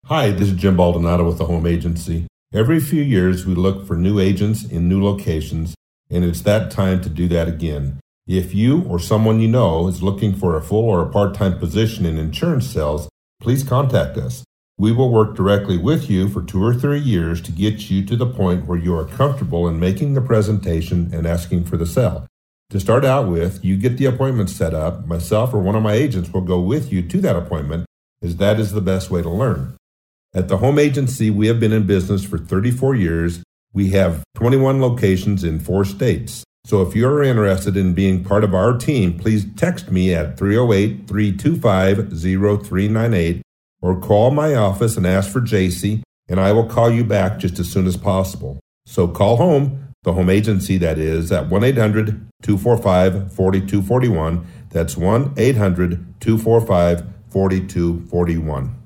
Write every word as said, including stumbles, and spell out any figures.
Hi, this is Jim Baldonado with the Home Agency. Every few years we look for new agents in new locations, and it's that time to do that again. If you or someone you know is looking for a full or a part-time position in insurance sales, please contact us. We will work directly with you for two or three years to get you to the point where you are comfortable in making the presentation and asking for the sale. To start out with, you get the appointment set up. Myself or one of my agents will go with you to that appointment, as that is the best way to learn. At the Home Agency, we have been in business for thirty-four years. We have twenty-one locations in four states. So if you're interested in being part of our team, please text me at three oh eight, three two five, oh three nine eight or call my office and ask for J C, and I will call you back just as soon as possible. So call home, the Home Agency that is, at one eight hundred, two four five, four two four one. That's one eight hundred, two four five, four two four one.